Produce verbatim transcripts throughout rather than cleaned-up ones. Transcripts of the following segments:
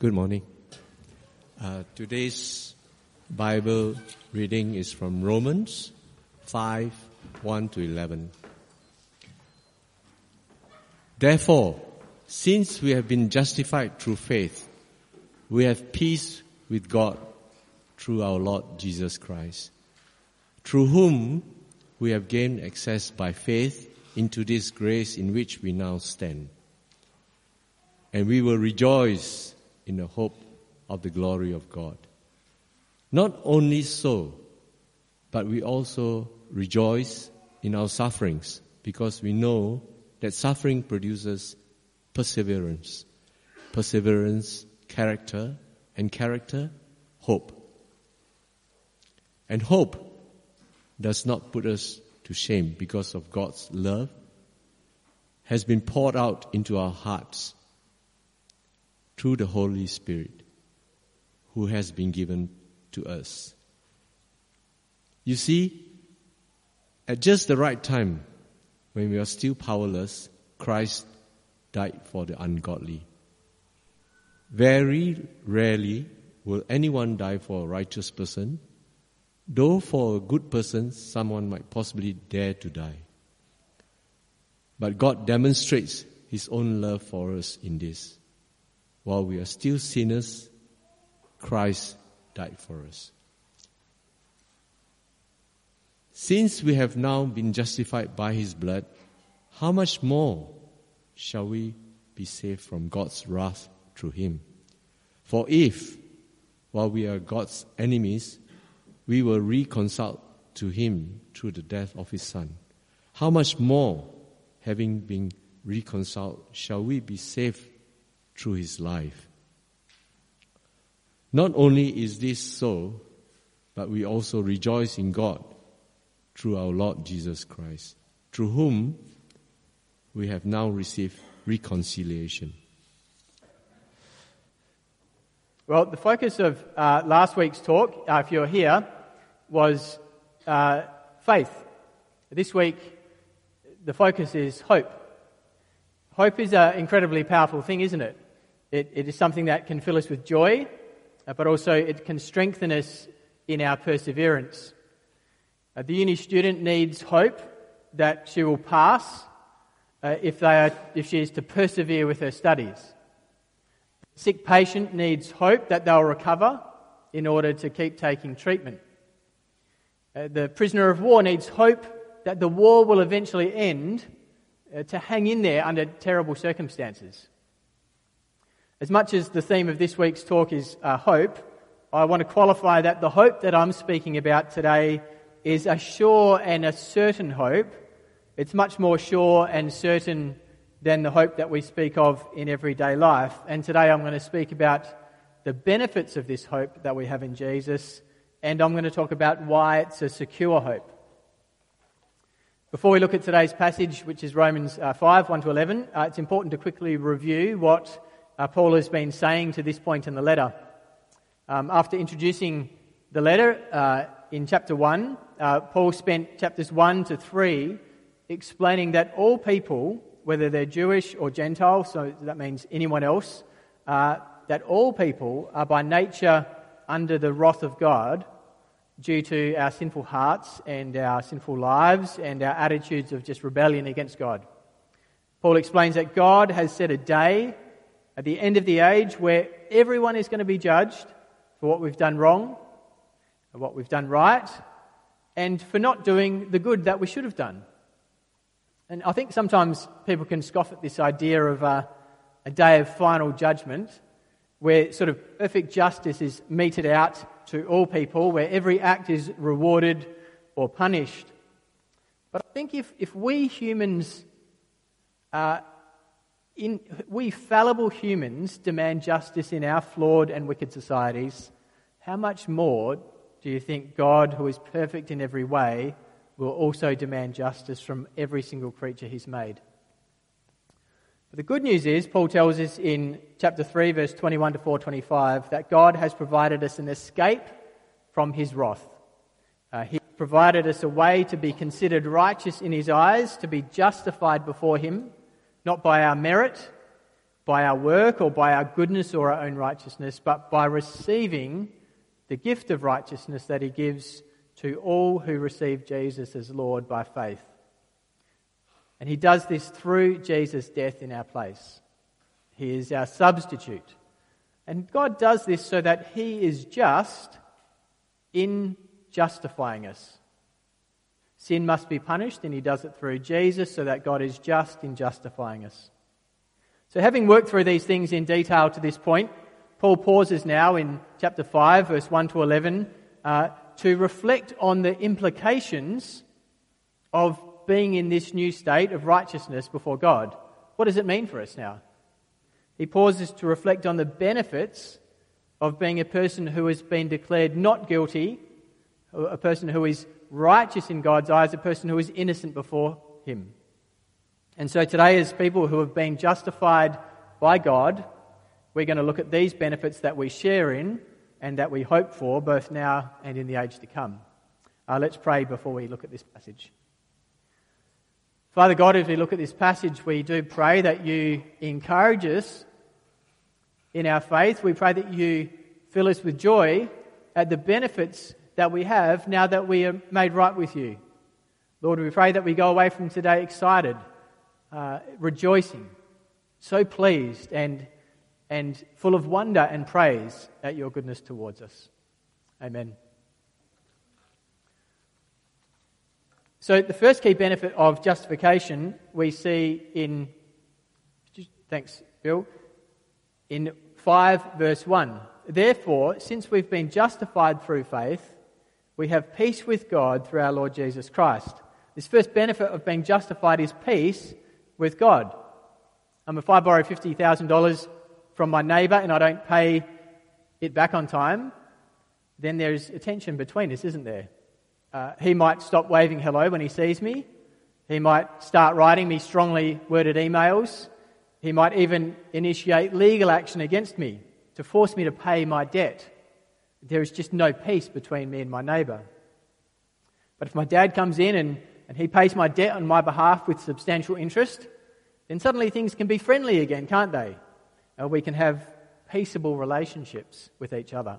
Good morning. Uh, today's Bible reading is from Romans five, one to eleven. Therefore, since we have been justified through faith, we have peace with God through our Lord Jesus Christ, through whom we have gained access by faith into this grace in which we now stand. And we will rejoice in the hope of the glory of God. Not only so, but we also rejoice in our sufferings, because we know that suffering produces perseverance. Perseverance, character, and character, hope. And hope does not put us to shame, because of God's love has been poured out into our hearts through the Holy Spirit, who has been given to us. You see, at just the right time, when we are still powerless, Christ died for the ungodly. Very rarely will anyone die for a righteous person, though for a good person, someone might possibly dare to die. But God demonstrates His own love for us in this. While we are still sinners, Christ died for us. Since we have now been justified by His blood, how much more shall we be saved from God's wrath through Him? For if, while we are God's enemies, we were reconciled to Him through the death of His Son, how much more, having been reconciled, shall we be saved through His life? Not only is this so, but we also rejoice in God through our Lord Jesus Christ, through whom we have now received reconciliation. Well, the focus of uh, last week's talk, uh, if you're here, was uh, faith. This week, the focus is hope. Hope is an incredibly powerful thing, isn't it? It, it is something that can fill us with joy, uh, but also it can strengthen us in our perseverance. Uh, the uni student needs hope that she will pass uh, if they are, if she is to persevere with her studies. The sick patient needs hope that they'll recover in order to keep taking treatment. Uh, the prisoner of war needs hope that the war will eventually end, uh, to hang in there under terrible circumstances. As much as the theme of this week's talk is uh, hope, I want to qualify that the hope that I'm speaking about today is a sure and a certain hope. It's much more sure and certain than the hope that we speak of in everyday life. And today I'm going to speak about the benefits of this hope that we have in Jesus, and I'm going to talk about why it's a secure hope. Before we look at today's passage, which is Romans uh, five, one to eleven, uh, it's important to quickly review what uh, Paul has been saying to this point in the letter. Um, after introducing the letter uh, in chapter one, uh, Paul spent chapters one to three explaining that all people, whether they're Jewish or Gentile, so that means anyone else, uh, that all people are by nature under the wrath of God due to our sinful hearts and our sinful lives and our attitudes of just rebellion against God. Paul explains that God has set a day at the end of the age where everyone is going to be judged for what we've done wrong, and what we've done right, and for not doing the good that we should have done. And I think sometimes people can scoff at this idea of a, a day of final judgment, where sort of perfect justice is meted out to all people, where every act is rewarded or punished. But I think if, if we humans, uh, in we fallible humans demand justice in our flawed and wicked societies, how much more do you think God, who is perfect in every way, will also demand justice from every single creature He's made? But the good news is, Paul tells us in chapter three, verse twenty-one to four twenty-five, that God has provided us an escape from His wrath. Uh, he provided us a way to be considered righteous in His eyes, to be justified before Him, not by our merit, by our work or by our goodness or our own righteousness, but by receiving the gift of righteousness that he gives to all who receive Jesus as Lord by faith. And he does this through Jesus' death in our place. He is our substitute. And God does this so that he is just in justifying us. Sin must be punished, and he does it through Jesus so that God is just in justifying us. So having worked through these things in detail to this point, Paul pauses now in chapter five, verse one to eleven, uh, to reflect on the implications of being in this new state of righteousness before God. What does it mean for us now? He pauses to reflect on the benefits of being a person who has been declared not guilty, a person who is righteous in God's eyes, a person who is innocent before him. And so today, as people who have been justified by God, we're going to look at these benefits that we share in and that we hope for both now and in the age to come. Uh, let's pray before we look at this passage. Father God, as we look at this passage, we do pray that you encourage us in our faith. We pray that you fill us with joy at the benefits that we have now that we are made right with you. Lord, we pray that we go away from today excited, uh, rejoicing, so pleased and, and full of wonder and praise at your goodness towards us. Amen. So the first key benefit of justification we see in, thanks Bill, in five verse one. Therefore, since we've been justified through faith, we have peace with God through our Lord Jesus Christ. This first benefit of being justified is peace with God. Um, if I borrow fifty thousand dollars from my neighbour and I don't pay it back on time, then there's a tension between us, isn't there? Uh, he might stop waving hello when he sees me. He might start writing me strongly worded emails. He might even initiate legal action against me to force me to pay my debt. There is just no peace between me and my neighbour. But if my dad comes in and, and he pays my debt on my behalf with substantial interest, then suddenly things can be friendly again, can't they? Uh, we can have peaceable relationships with each other.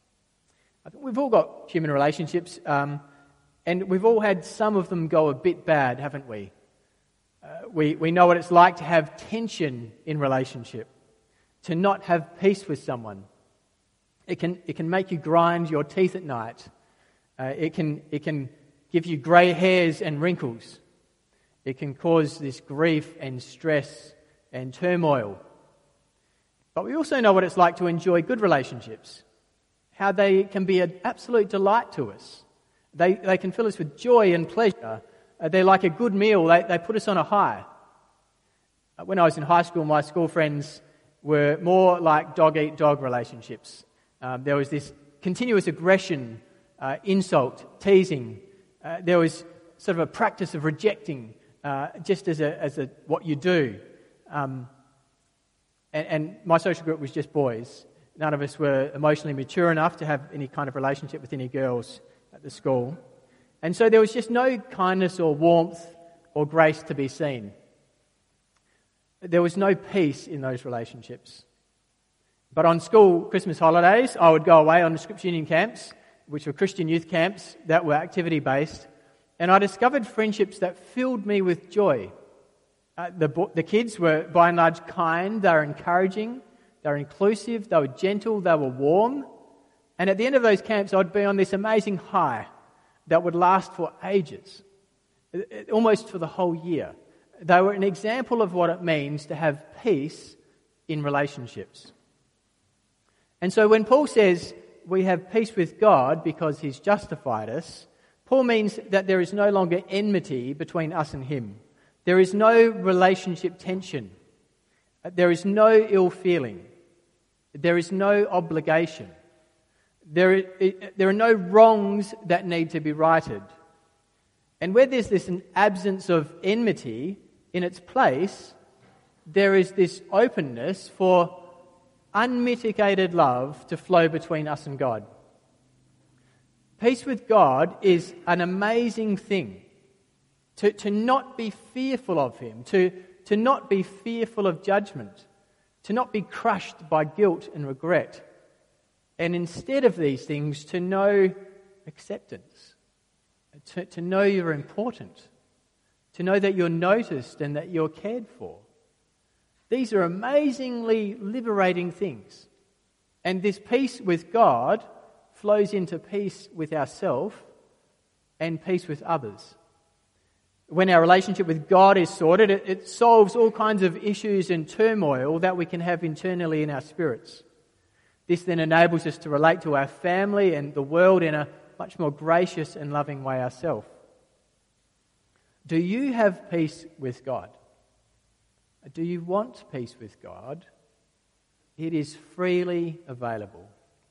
I think we've all got human relationships, um, and we've all had some of them go a bit bad, haven't we? Uh, we, we know what it's like to have tension in relationship, to not have peace with someone. It can it can make you grind your teeth at night. Uh, it can it can give you grey hairs and wrinkles. It can cause this grief and stress and turmoil. But we also know what it's like to enjoy good relationships, how they can be an absolute delight to us. They they can fill us with joy and pleasure. Uh, they're like a good meal. They they put us on a high. Uh, when I was in high school, my school friends were more like dog-eat-dog relationships. Um, there was this continuous aggression, uh, insult, teasing. Uh, there was sort of a practice of rejecting, uh, just as a as a what you do. Um, and, and my social group was just boys. None of us were emotionally mature enough to have any kind of relationship with any girls at the school. And so there was just no kindness or warmth or grace to be seen. There was no peace in those relationships. But on school Christmas holidays, I would go away on the Scripture Union camps, which were Christian youth camps that were activity-based, and I discovered friendships that filled me with joy. Uh, the, the kids were, by and large, kind, they were encouraging, they were inclusive, they were gentle, they were warm, and at the end of those camps, I'd be on this amazing high that would last for ages, almost for the whole year. They were an example of what it means to have peace in relationships. And so when Paul says we have peace with God because he's justified us, Paul means that there is no longer enmity between us and him. There is no relationship tension. There is no ill feeling. There is no obligation. There, there are no wrongs that need to be righted. And where there's this an absence of enmity, in its place, there is this openness for unmitigated love to flow between us and God. Peace with God is an amazing thing. To, to not be fearful of him, to, to not be fearful of judgment, to not be crushed by guilt and regret, and instead of these things, to know acceptance, to, to know you're important, to know that you're noticed and that you're cared for. These are amazingly liberating things. And this peace with God flows into peace with ourselves and peace with others. When our relationship with God is sorted, it, it solves all kinds of issues and turmoil that we can have internally in our spirits. This then enables us to relate to our family and the world in a much more gracious and loving way ourselves. Do you have peace with God? Do you want peace with God? It is freely available.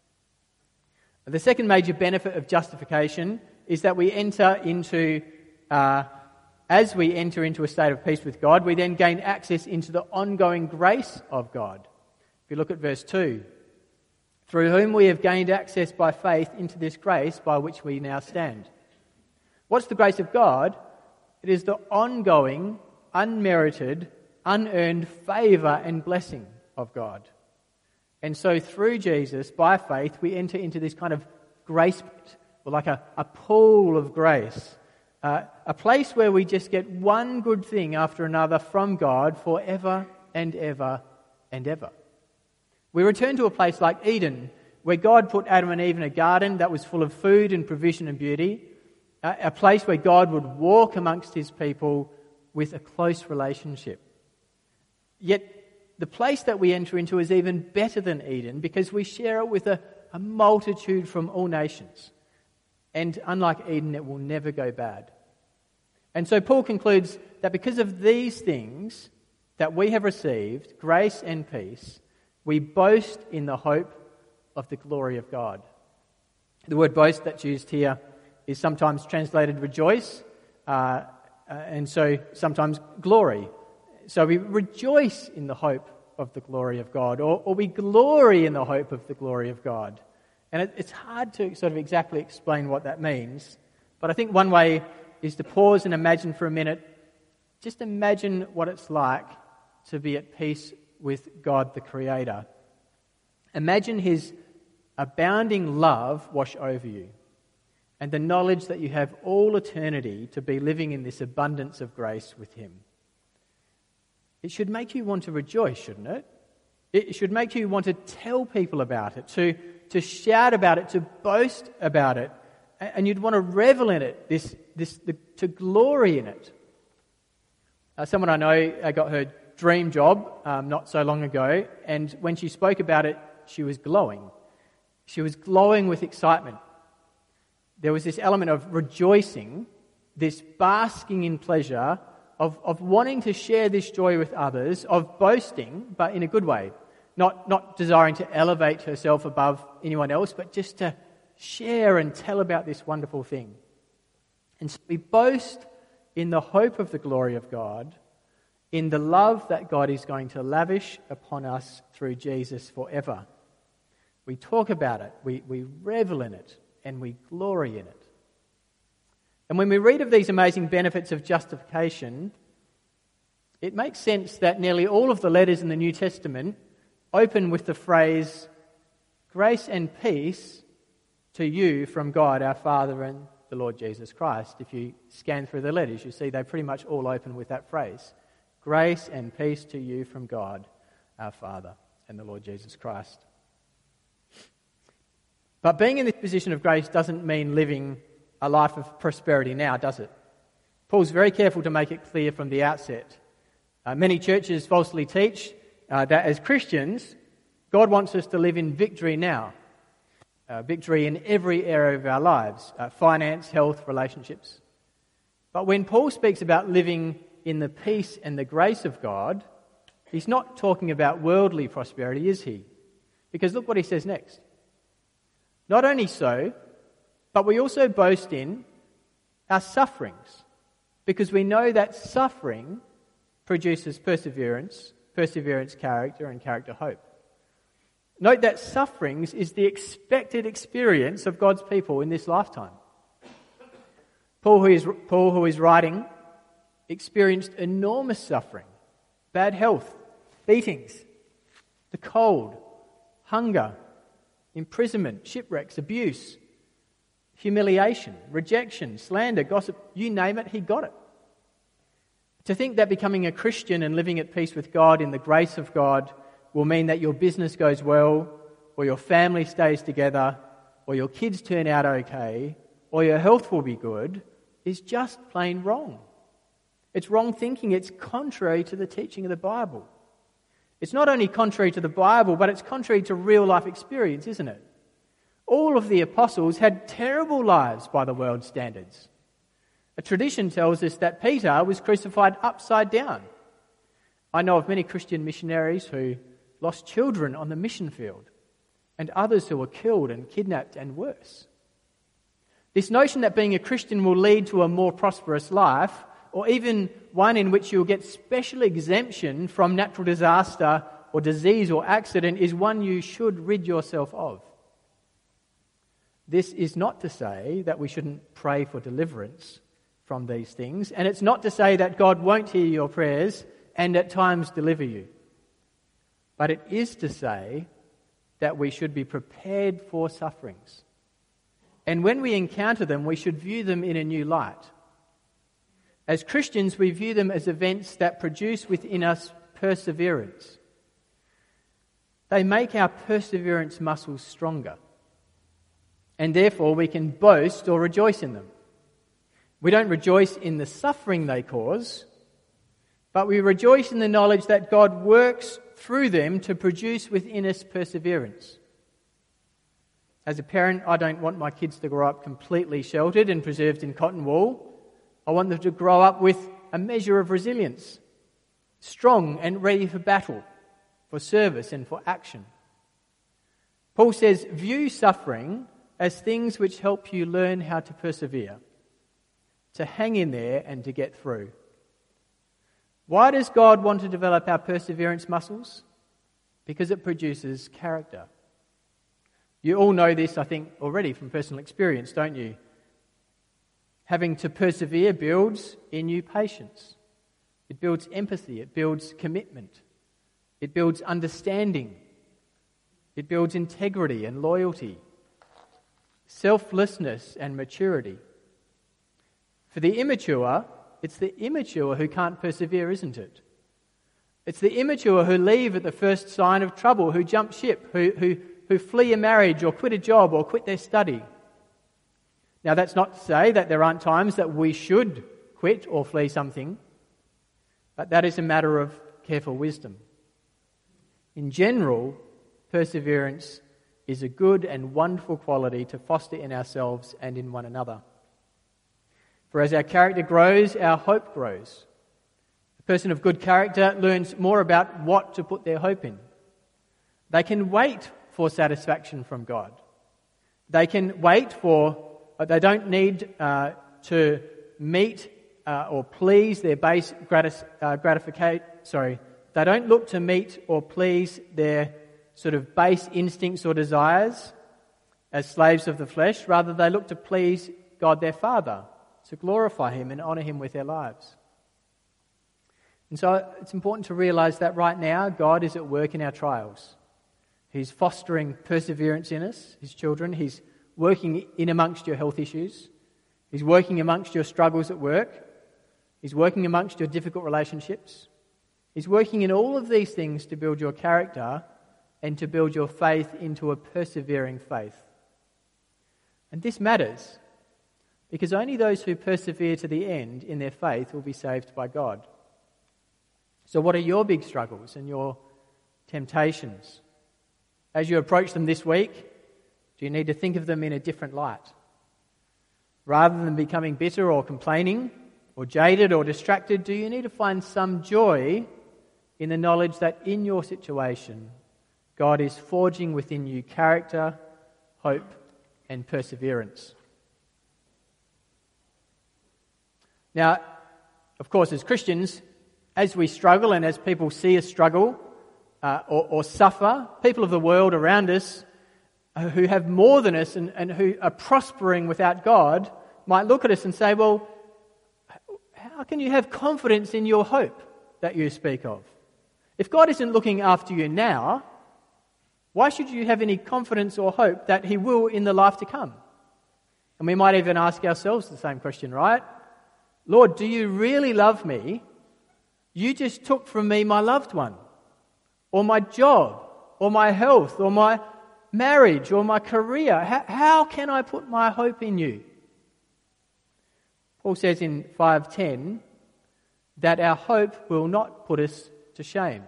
The second major benefit of justification is that we enter into, uh, as we enter into a state of peace with God, we then gain access into the ongoing grace of God. If you look at verse two, through whom we have gained access by faith into this grace by which we now stand. What's the grace of God? It is the ongoing, unmerited, unearned favour and blessing of God. And so through Jesus, by faith, we enter into this kind of grace pit, or like a, a pool of grace, uh, a place where we just get one good thing after another from God forever and ever and ever. We return to a place like Eden, where God put Adam and Eve in a garden that was full of food and provision and beauty, a, a place where God would walk amongst his people with a close relationship. Yet the place that we enter into is even better than Eden because we share it with a, a multitude from all nations. And unlike Eden, it will never go bad. And so Paul concludes that because of these things that we have received, grace and peace, we boast in the hope of the glory of God. The word boast that's used here is sometimes translated rejoice, uh, uh, and so sometimes glory. So we rejoice in the hope of the glory of God, or, or we glory in the hope of the glory of God. And it, it's hard to sort of exactly explain what that means, but I think one way is to pause and imagine for a minute. Just imagine what it's like to be at peace with God the Creator. Imagine his abounding love wash over you, and the knowledge that you have all eternity to be living in this abundance of grace with him. It should make you want to rejoice, shouldn't it? It should make you want to tell people about it, to, to shout about it, to boast about it, and you'd want to revel in it, this, this, the, to glory in it. Uh, someone I know uh, got her dream job um, not so long ago, and when she spoke about it, she was glowing. She was glowing with excitement. There was this element of rejoicing, this basking in pleasure, of, of wanting to share this joy with others, of boasting, but in a good way. Not, not desiring to elevate herself above anyone else, but just to share and tell about this wonderful thing. And so we boast in the hope of the glory of God, in the love that God is going to lavish upon us through Jesus forever. We talk about it, we, we revel in it, and we glory in it. And when we read of these amazing benefits of justification, it makes sense that nearly all of the letters in the New Testament open with the phrase, grace and peace to you from God our Father and the Lord Jesus Christ. If you scan through the letters, you see they pretty much all open with that phrase. Grace and peace to you from God our Father and the Lord Jesus Christ. But being in this position of grace doesn't mean living a life of prosperity now, does it? Paul's very careful to make it clear from the outset. Uh, many churches falsely teach uh, that as Christians, God wants us to live in victory now. Uh, victory in every area of our lives, uh, finance, health, relationships. But when Paul speaks about living in the peace and the grace of God, he's not talking about worldly prosperity, is he? Because look what he says next. Not only so, but we also boast in our sufferings, because we know that suffering produces perseverance, perseverance character, and character hope. Note that sufferings is the expected experience of God's people in this lifetime. Paul, who is, Paul, who is writing, experienced enormous suffering, bad health, beatings, the cold, hunger, imprisonment, shipwrecks, abuse, humiliation, rejection, slander, gossip, you name it, he got it. To think that becoming a Christian and living at peace with God in the grace of God will mean that your business goes well, or your family stays together, or your kids turn out okay, or your health will be good, is just plain wrong. It's wrong thinking. It's contrary to the teaching of the Bible. It's not only contrary to the Bible, but it's contrary to real life experience, isn't it? All of the apostles had terrible lives by the world's standards. A tradition tells us that Peter was crucified upside down. I know of many Christian missionaries who lost children on the mission field, and others who were killed and kidnapped and worse. This notion that being a Christian will lead to a more prosperous life, or even one in which you'll get special exemption from natural disaster or disease or accident, is one you should rid yourself of. This is not to say that we shouldn't pray for deliverance from these things, and it's not to say that God won't hear your prayers and at times deliver you. But it is to say that we should be prepared for sufferings. And when we encounter them, we should view them in a new light. As Christians, we view them as events that produce within us perseverance. They make our perseverance muscles stronger, and therefore we can boast or rejoice in them. We don't rejoice in the suffering they cause, but we rejoice in the knowledge that God works through them to produce within us perseverance. As a parent, I don't want my kids to grow up completely sheltered and preserved in cotton wool. I want them to grow up with a measure of resilience, strong and ready for battle, for service and for action. Paul says, view suffering as things which help you learn how to persevere, to hang in there and to get through. Why does God want to develop our perseverance muscles? Because it produces character. You all know this, I think, already from personal experience, don't you? Having to persevere builds in you patience. It builds empathy. It builds commitment. It builds understanding. It builds integrity and loyalty, selflessness and maturity. For the immature, it's the immature who can't persevere, isn't it? It's the immature who leave at the first sign of trouble, who jump ship, who, who, who flee a marriage or quit a job or quit their study. Now, that's not to say that there aren't times that we should quit or flee something, but that is a matter of careful wisdom. In general, perseverance is a good and wonderful quality to foster in ourselves and in one another. For as our character grows, our hope grows. A person of good character learns more about what to put their hope in. They can wait for satisfaction from God. They can wait for, they don't need uh, to meet uh, or please their base gratis, uh, gratification, sorry, they don't look to meet or please their sort of base instincts or desires as slaves of the flesh. Rather, they look to please God their Father, to glorify Him and honour Him with their lives. And so it's important to realise that right now God is at work in our trials. He's fostering perseverance in us, His children. He's working in amongst your health issues. He's working amongst your struggles at work. He's working amongst your difficult relationships. He's working in all of these things to build your character and to build your faith into a persevering faith. And this matters because only those who persevere to the end in their faith will be saved by God. So what are your big struggles and your temptations? As you approach them this week, do you need to think of them in a different light? Rather than becoming bitter or complaining or jaded or distracted, do you need to find some joy in the knowledge that in your situation, God is forging within you character, hope, and perseverance? Now, of course, as Christians, as we struggle and as people see us struggle uh, or, or suffer, people of the world around us uh, who have more than us and, and who are prospering without God might look at us and say, well, how can you have confidence in your hope that you speak of? If God isn't looking after you now, Why should you have any confidence or hope that he will in the life to come? And we might even ask ourselves the same question, right? Lord, do you really love me? You just took from me my loved one, or my job, or my health, or my marriage, or my career. How, how can I put my hope in you? Paul says in five ten that our hope will not put us to shame.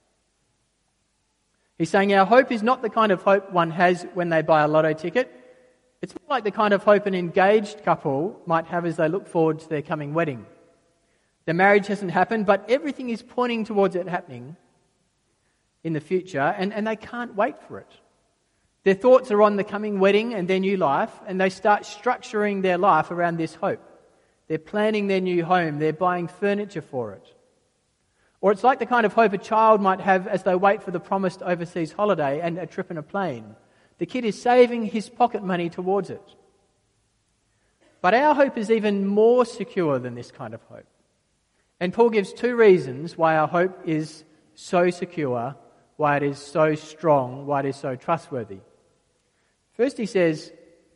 He's saying our hope is not the kind of hope one has when they buy a lotto ticket. It's more like the kind of hope an engaged couple might have as they look forward to their coming wedding. The marriage hasn't happened, but everything is pointing towards it happening in the future, and, and they can't wait for it. Their thoughts are on the coming wedding and their new life, and they start structuring their life around this hope. They're planning their new home, they're buying furniture for it. Or it's like the kind of hope a child might have as they wait for the promised overseas holiday and a trip in a plane. The kid is saving his pocket money towards it. But our hope is even more secure than this kind of hope. And Paul gives two reasons why our hope is so secure, why it is so strong, why it is so trustworthy. First he says,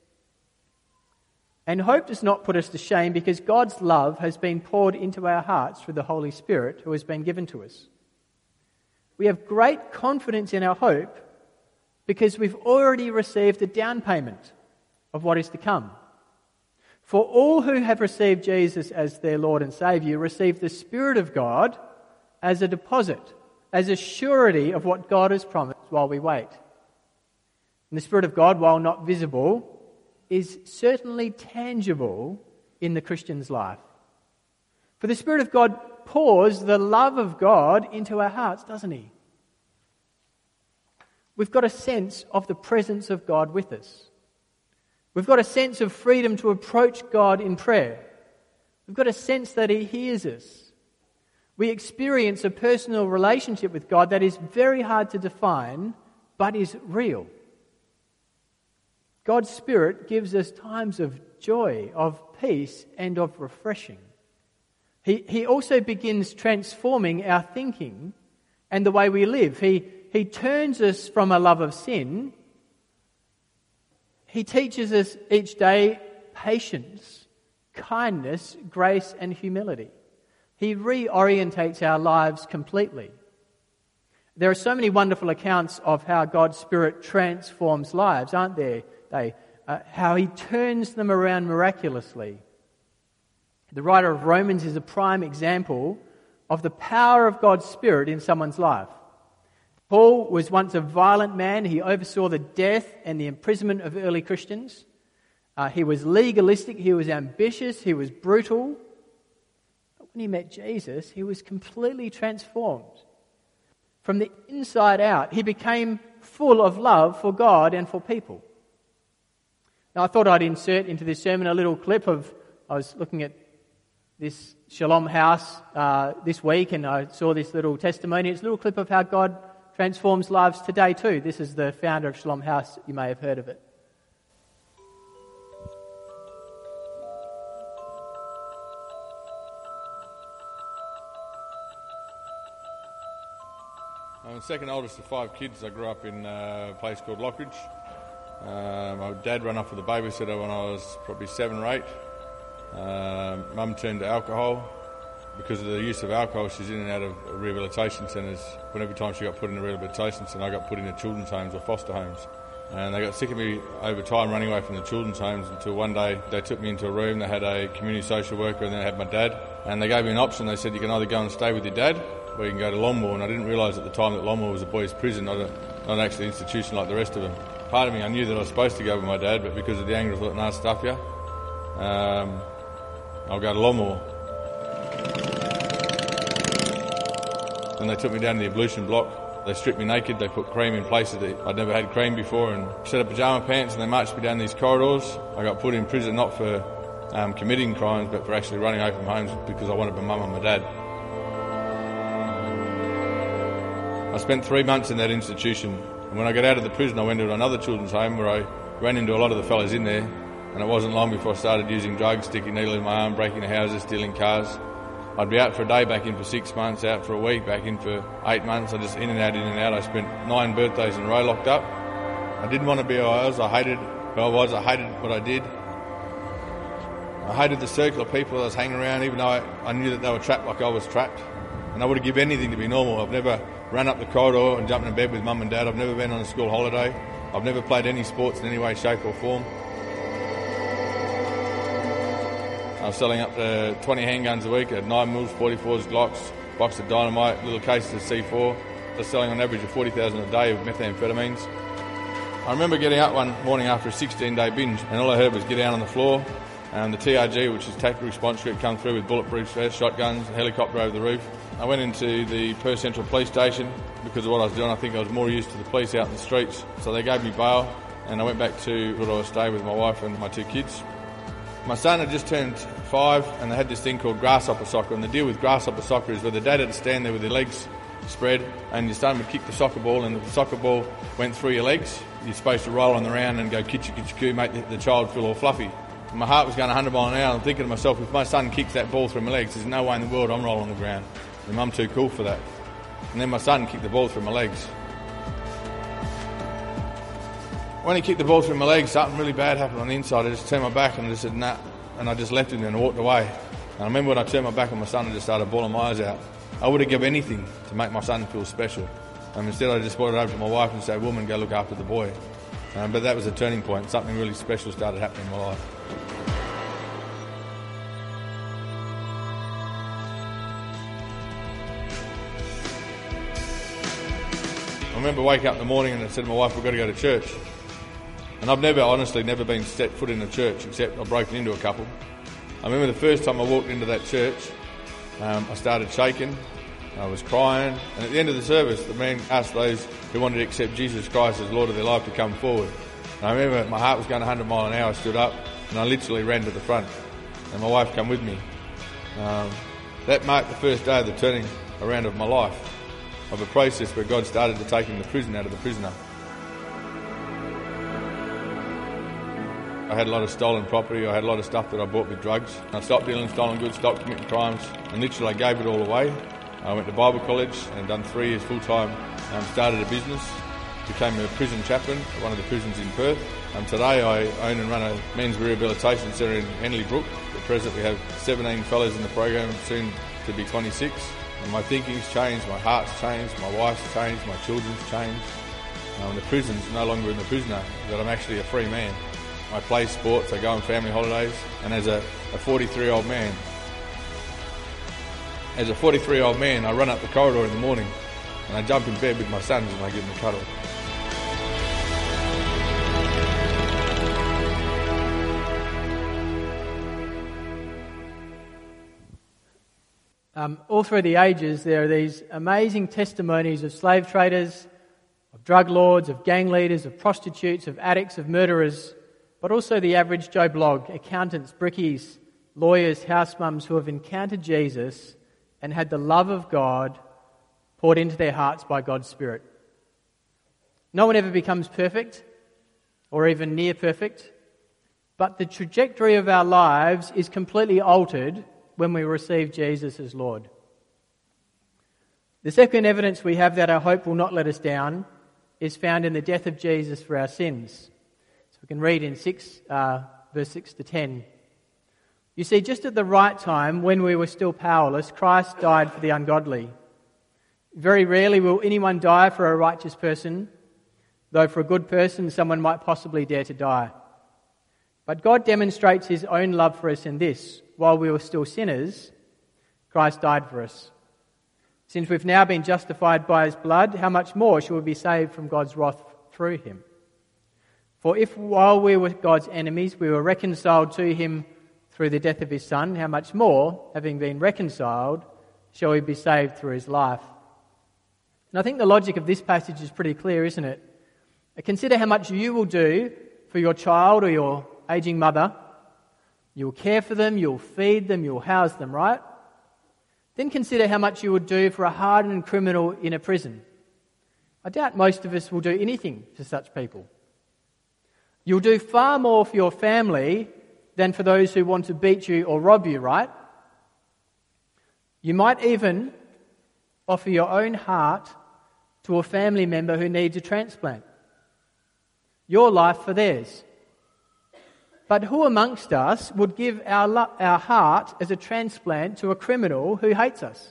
and hope does not put us to shame because God's love has been poured into our hearts through the Holy Spirit who has been given to us. We have great confidence in our hope because we've already received a down payment of what is to come. For all who have received Jesus as their Lord and Saviour receive the Spirit of God as a deposit, as a surety of what God has promised while we wait. And the Spirit of God, while not visible, is certainly tangible in the Christian's life. For the Spirit of God pours the love of God into our hearts, doesn't he? We've got a sense of the presence of God with us. We've got a sense of freedom to approach God in prayer. We've got a sense that he hears us. We experience a personal relationship with God that is very hard to define, but is real. God's Spirit gives us times of joy, of peace, and of refreshing. He, he also begins transforming our thinking and the way we live. He, he turns us from a love of sin. He teaches us each day patience, kindness, grace, and humility. He reorientates our lives completely. There are so many wonderful accounts of how God's Spirit transforms lives, aren't there? They, uh, how he turns them around miraculously. The writer of Romans is a prime example of the power of God's Spirit in someone's life. Paul was once a violent man. He oversaw the death and the imprisonment of early Christians. Uh, he was legalistic, he was ambitious, he was brutal. But when he met Jesus, he was completely transformed. From the inside out, he became full of love for God and for people. Now, I thought I'd insert into this sermon a little clip of, I was looking at this Shalom House uh, this week and I saw this little testimony. It's a little clip of how God transforms lives today too. This is the founder of Shalom House. You may have heard of it. I'm the second oldest of five kids. I grew up in a place called Lockridge. Uh, my dad ran off with a babysitter when I was probably seven or eight. Uh, Mum turned to alcohol. Because of the use of alcohol, she's in and out of rehabilitation centres. When every time she got put in a rehabilitation centre, I got put into children's homes or foster homes. And they got sick of me over time running away from the children's homes until one day they took me into a room. They had a community social worker and then they had my dad. And they gave me an option. They said, you can either go and stay with your dad or you can go to Longmoor. And I didn't realise at the time that Longmoor was a boys' prison, not, a, not actually an institution like the rest of them. Part of me, I knew that I was supposed to go with my dad, but because of the anger, I thought, nah, stuff you. Um, I'll go to Longmoor. Then they took me down to the ablution block. They stripped me naked. They put cream in places that I'd never had cream before and set up pyjama pants and they marched me down these corridors. I got put in prison not for um, committing crimes but for actually running away from homes because I wanted my mum and my dad. I spent three months in that institution and when I got out of the prison I went to another children's home where I ran into a lot of the fellas in there and it wasn't long before I started using drugs, sticking needle in my arm, breaking houses, stealing cars. I'd be out for a day, back in for six months, out for a week, back in for eight months. I just in and out, in and out. I spent nine birthdays in a row locked up. I didn't want to be who I was. I hated who I was. I hated what I did. I hated the circle of people I was hanging around, even though I, I knew that they were trapped like I was trapped. And I would have given anything to be normal. I've never run up the corridor and jumped in bed with mum and dad. I've never been on a school holiday. I've never played any sports in any way, shape or form. I was selling up to twenty handguns a week at nine mils, forty-fours, Glocks, box of dynamite, little cases of C four. I was selling on average of forty thousand a day of methamphetamines. I remember getting up one morning after a sixteen-day binge, and all I heard was get down on the floor. And the T R G, which is Tactical Response Group, come through with bulletproof vests, shotguns, a helicopter over the roof. I went into the Perth Central Police Station because of what I was doing. I think I was more used to the police out in the streets. So they gave me bail, and I went back to where I was staying with my wife and my two kids. My son had just turned five, and they had this thing called grasshopper soccer. And the deal with grasshopper soccer is where the dad had to stand there with their legs spread, and your son would kick the soccer ball, and if the soccer ball went through your legs, you're supposed to roll on the round and go kitcha kitcha coo, make the, the child feel all fluffy. And my heart was going one hundred mile an hour. I'm thinking to myself, if my son kicks that ball through my legs, there's no way in the world I'm rolling on the ground. And I'm too cool for that. And then my son kicked the ball through my legs. When he kicked the ball through my legs, something really bad happened on the inside. I just turned my back and I just said, nah. And I just left him and walked away. And I remember when I turned my back on my son and just started bawling my eyes out. I would have given anything to make my son feel special. And instead I just brought it over to my wife and said, woman, go look after the boy. Um, but that was a turning point. Something really special started happening in my life. I remember waking up in the morning and I said to my wife, we've got to go to church. And I've never, honestly, never been set foot in a church, except I've broken into a couple. I remember the first time I walked into that church, um, I started shaking, I was crying, and at the end of the service, the man asked those who wanted to accept Jesus Christ as Lord of their life to come forward. And I remember my heart was going one hundred mile an hour. I stood up, and I literally ran to the front, and my wife came with me. Um, that marked the first day of the turning around of my life, of a process where God started to take the prison out of the prisoner. I had a lot of stolen property, I had a lot of stuff that I bought with drugs. I stopped dealing stolen goods, stopped committing crimes, and literally I gave it all away. I went to Bible college and done three years full-time, um, started a business, became a prison chaplain at one of the prisons in Perth. And today I own and run a men's rehabilitation centre in Henley Brook. At present we have seventeen fellows in the program, soon to be twenty-six. And my thinking's changed, my heart's changed, my wife's changed, my children's changed. Um, the prison's no longer in the prisoner, that I'm actually a free man. I play sports, I go on family holidays, and as a forty-three-year-old man, as a forty-three-year-old man, I run up the corridor in the morning and I jump in bed with my sons and I give them a cuddle. Um, all through the ages, there are these amazing testimonies of slave traders, of drug lords, of gang leaders, of prostitutes, of addicts, of murderers, but also the average Joe Blogg, accountants, brickies, lawyers, house mums who have encountered Jesus and had the love of God poured into their hearts by God's Spirit. No one ever becomes perfect or even near perfect, but the trajectory of our lives is completely altered when we receive Jesus as Lord. The second evidence we have that our hope will not let us down is found in the death of Jesus for our sins. So we can read in six, uh, verse six to ten. You see, just at the right time, when we were still powerless, Christ died for the ungodly. Very rarely will anyone die for a righteous person, though for a good person someone might possibly dare to die. But God demonstrates his own love for us in this: while we were still sinners, Christ died for us. Since we've now been justified by his blood, how much more shall we be saved from God's wrath through him? For if while we were God's enemies, we were reconciled to him through the death of his Son, how much more, having been reconciled, shall we be saved through his life? And I think the logic of this passage is pretty clear, isn't it? Consider how much you will do for your child or your aging mother. You'll care for them, you'll feed them, you'll house them, right? Then consider how much you would do for a hardened criminal in a prison. I doubt most of us will do anything for such people. You'll do far more for your family than for those who want to beat you or rob you, right? You might even offer your own heart to a family member who needs a transplant. Your life for theirs. But who amongst us would give our, lo- our heart as a transplant to a criminal who hates us?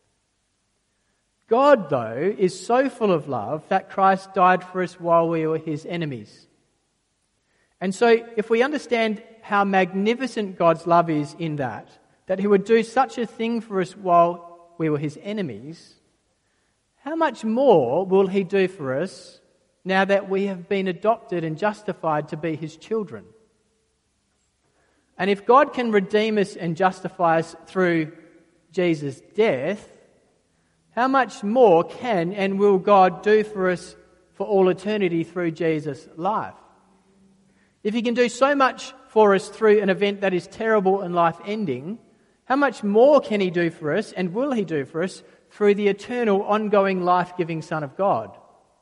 God, though, is so full of love that Christ died for us while we were his enemies. And so if we understand how magnificent God's love is in that, that he would do such a thing for us while we were his enemies, how much more will he do for us now that we have been adopted and justified to be his children? And if God can redeem us and justify us through Jesus' death, how much more can and will God do for us for all eternity through Jesus' life? If he can do so much for us through an event that is terrible and life-ending, how much more can he do for us and will he do for us through the eternal, ongoing, life-giving Son of God?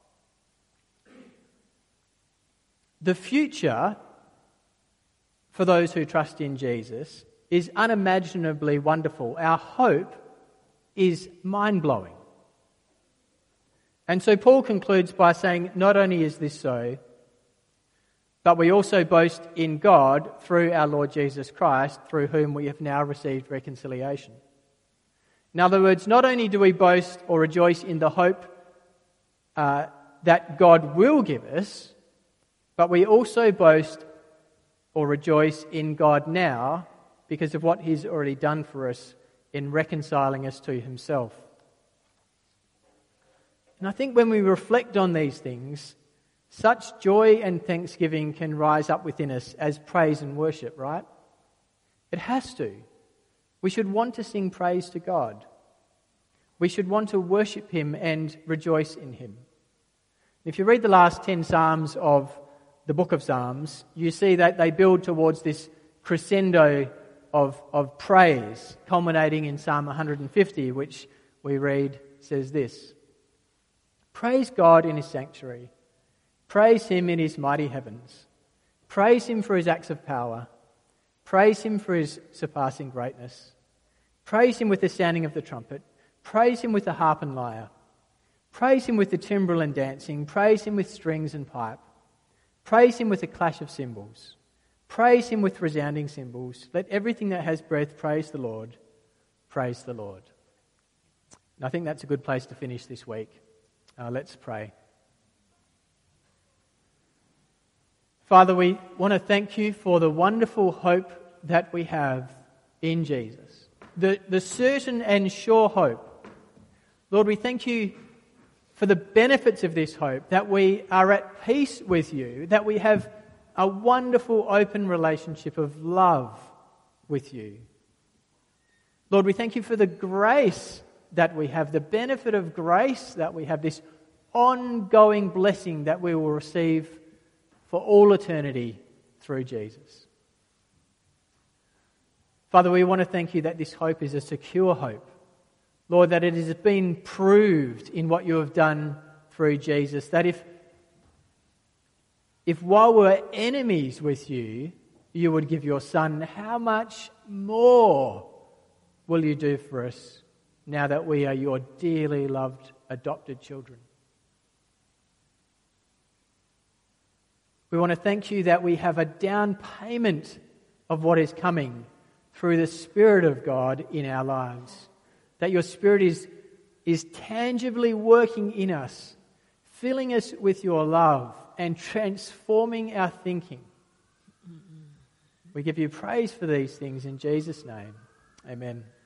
The future for those who trust in Jesus is unimaginably wonderful. Our hope is mind-blowing. And so Paul concludes by saying, not only is this so, but we also boast in God through our Lord Jesus Christ, through whom we have now received reconciliation. In other words, not only do we boast or rejoice in the hope uh, that God will give us, but we also boast or rejoice in God now because of what he's already done for us in reconciling us to himself. And I think when we reflect on these things, such joy and thanksgiving can rise up within us as praise and worship, right? It has to. We should want to sing praise to God. We should want to worship him and rejoice in him. If you read the last ten Psalms of the book of Psalms, you see that they build towards this crescendo of, of praise, culminating in Psalm one hundred fifty, which we read says this: Praise God in his sanctuary. Praise him in his mighty heavens. Praise him for his acts of power. Praise him for his surpassing greatness. Praise him with the sounding of the trumpet. Praise him with the harp and lyre. Praise him with the timbrel and dancing. Praise him with strings and pipe. Praise him with the clash of cymbals. Praise him with resounding cymbals. Let everything that has breath praise the Lord. Praise the Lord. And I think that's a good place to finish this week. Uh, let's pray. Father, we want to thank you for the wonderful hope that we have in Jesus. The, the certain and sure hope. Lord, we thank you for the benefits of this hope, that we are at peace with you, that we have a wonderful open relationship of love with you. Lord, we thank you for the grace that we have, the benefit of grace that we have, this ongoing blessing that we will receive for all eternity through Jesus. Father, we want to thank you that this hope is a secure hope. Lord, that it has been proved in what you have done through Jesus, that if, if while we're enemies with you, you would give your Son, how much more will you do for us now that we are your dearly loved adopted children? We want to thank you that we have a down payment of what is coming through the Spirit of God in our lives. That your Spirit is, is tangibly working in us, filling us with your love and transforming our thinking. We give you praise for these things in Jesus' name. Amen.